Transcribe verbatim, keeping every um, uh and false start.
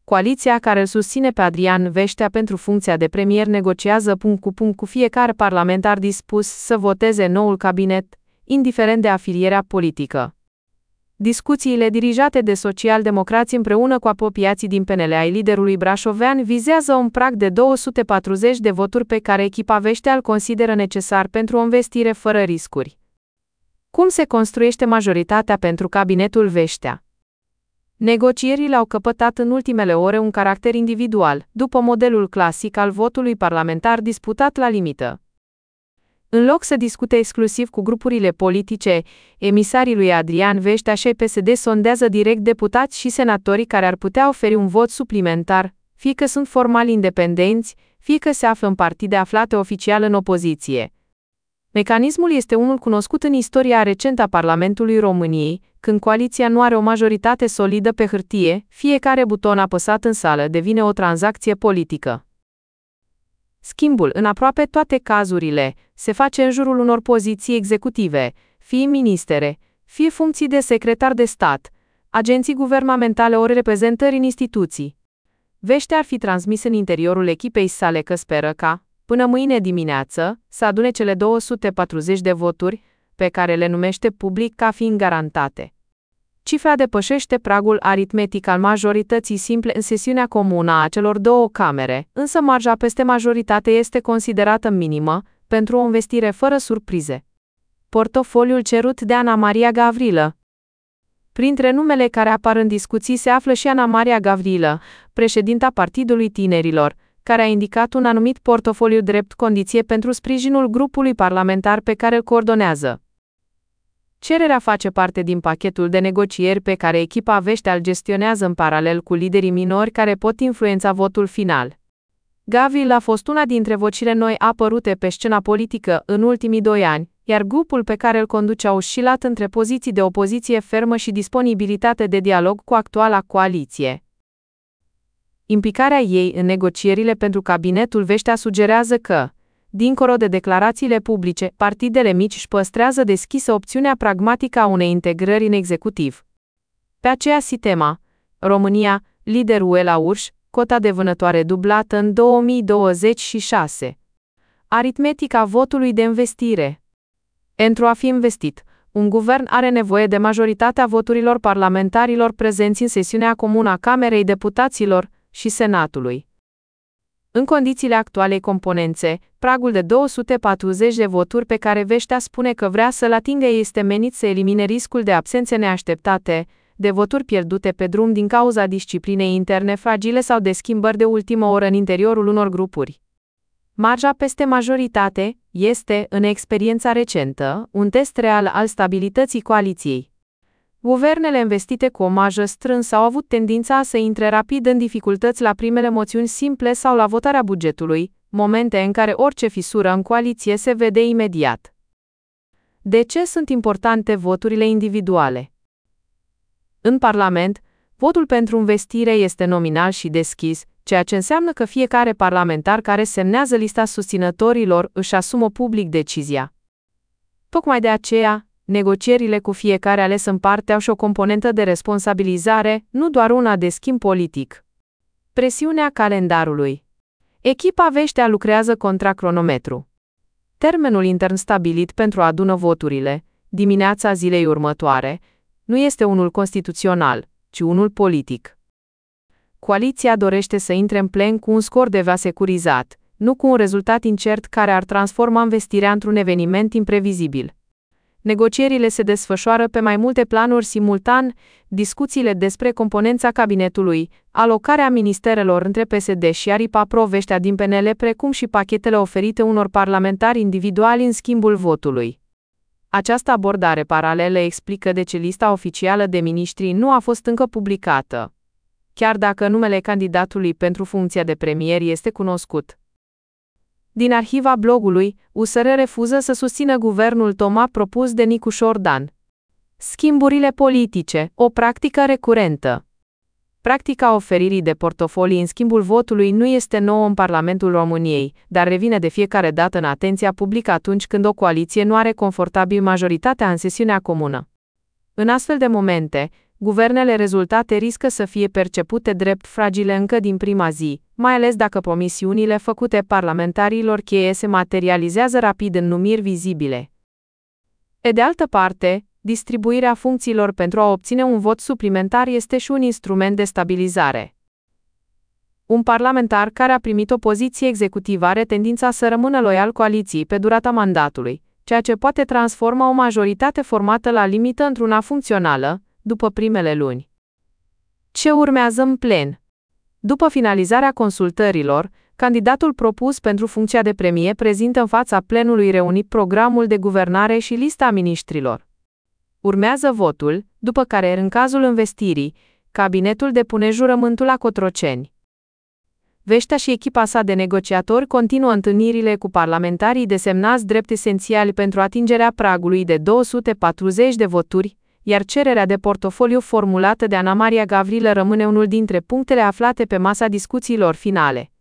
Coaliția care îl susține pe Adrian Veștea pentru funcția de premier negociază punct cu punct cu fiecare parlamentar dispus să voteze noul cabinet, indiferent de afilierea politică. Discuțiile dirijate de socialdemocrați împreună cu apropiații din P N L ai liderului brașovean vizează un prag de două sute patruzeci de voturi pe care echipa Veștea îl consideră necesar pentru o investire fără riscuri. Cum se construiește majoritatea pentru cabinetul Veștea? Negocierile au căpătat în ultimele ore un caracter individual, după modelul clasic al votului parlamentar disputat la limită. În loc să discute exclusiv cu grupurile politice, emisarii lui Adrian Veștea și P S D sondează direct deputați și senatorii care ar putea oferi un vot suplimentar, fie că sunt formal independenți, fie că se află în partide aflate oficial în opoziție. Mecanismul este unul cunoscut în istoria recentă a Parlamentului României, când coaliția nu are o majoritate solidă pe hârtie, fiecare buton apăsat în sală devine o tranzacție politică. Schimbul, în aproape toate cazurile, se face în jurul unor poziții executive, fie ministere, fie funcții de secretar de stat, agenții guvernamentale ori reprezentări în instituții. Veștea ar fi transmis în interiorul echipei sale că speră ca, până mâine dimineață, să adune cele două sute patruzeci de voturi, pe care le numește public ca fiind garantate. Cifra depășește pragul aritmetic al majorității simple în sesiunea comună a celor două camere, însă marja peste majoritate este considerată minimă, pentru o investire fără surprize. Portofoliul cerut de Ana Maria Gavrilă. Printre numele care apar în discuții se află și Ana Maria Gavrilă, președinta Partidului Tinerilor, care a indicat un anumit portofoliu drept condiție pentru sprijinul grupului parlamentar pe care îl coordonează. Cererea face parte din pachetul de negocieri pe care echipa Veștea îl gestionează în paralel cu liderii minori care pot influența votul final. Gavrilă a fost una dintre vocile noi apărute pe scena politică în ultimii doi ani, iar grupul pe care îl conduce a oscilat între poziții de opoziție fermă și disponibilitate de dialog cu actuala coaliție. Implicarea ei în negocierile pentru cabinetul Veștea sugerează că, dincolo de declarațiile publice, partidele mici își păstrează deschisă opțiunea pragmatică a unei integrări în executiv. Pe aceeași temă, România, lider U E la U R S S, cota de vânătoare dublată în două mii douăzeci și șase. Aritmetica votului de investire. Pentru a fi investit, un guvern are nevoie de majoritatea voturilor parlamentarilor prezenți în sesiunea comună a Camerei Deputaților și Senatului. În condițiile actualei componențe, pragul de două sute patruzeci de voturi pe care Veștea spune că vrea să-l atingă este menit să elimine riscul de absențe neașteptate, de voturi pierdute pe drum din cauza disciplinei interne fragile sau de schimbări de ultimă oră în interiorul unor grupuri. Marja peste majoritate este, în experiența recentă, un test real al stabilității coaliției. Guvernele investite cu o marjă strânsă au avut tendința să intre rapid în dificultăți la primele moțiuni simple sau la votarea bugetului, momente în care orice fisură în coaliție se vede imediat. De ce sunt importante voturile individuale? În Parlament, votul pentru investire este nominal și deschis, ceea ce înseamnă că fiecare parlamentar care semnează lista susținătorilor își asumă public decizia. Tocmai de aceea, negocierile cu fiecare ales în parte au și o componentă de responsabilizare, nu doar una de schimb politic. Presiunea calendarului. Echipa Veștea lucrează contra cronometru. Termenul intern stabilit pentru a adună voturile, dimineața zilei următoare, nu este unul constituțional, ci unul politic. Coaliția dorește să intre în plen cu un scor de va securizat, nu cu un rezultat incert care ar transforma investirea într-un eveniment imprevizibil. Negocierile se desfășoară pe mai multe planuri simultan, discuțiile despre componența cabinetului, alocarea ministerelor între P S D și aripa pro-Veștea din P N L, precum și pachetele oferite unor parlamentari individuali în schimbul votului. Această abordare paralelă explică de ce lista oficială de miniștri nu a fost încă publicată, chiar dacă numele candidatului pentru funcția de premier este cunoscut. Din arhiva blogului, U S R refuză să susțină guvernul Toma propus de Nicușor Dan. Schimburile politice, o practică recurentă. Practica oferirii de portofolii în schimbul votului nu este nouă în Parlamentul României, dar revine de fiecare dată în atenția publică atunci când o coaliție nu are confortabil majoritatea în sesiunea comună. În astfel de momente, guvernele rezultate riscă să fie percepute drept fragile încă din prima zi, mai ales dacă promisiunile făcute parlamentarilor cheie se materializează rapid în numiri vizibile. Pe de altă parte, distribuirea funcțiilor pentru a obține un vot suplimentar este și un instrument de stabilizare. Un parlamentar care a primit o poziție executivă are tendința să rămână loial coaliției pe durata mandatului, ceea ce poate transforma o majoritate formată la limită într-una funcțională, după primele luni. Ce urmează în plen? După finalizarea consultărilor, candidatul propus pentru funcția de premier prezintă în fața plenului reunit programul de guvernare și lista miniștrilor. Urmează votul, după care, în cazul învestirii, cabinetul depune jurământul la Cotroceni. Veștea și echipa sa de negociatori continuă întâlnirile cu parlamentarii desemnați drept esențiali pentru atingerea pragului de două sute patruzeci de voturi, iar cererea de portofoliu formulată de Ana Maria Gavrilă rămâne unul dintre punctele aflate pe masa discuțiilor finale.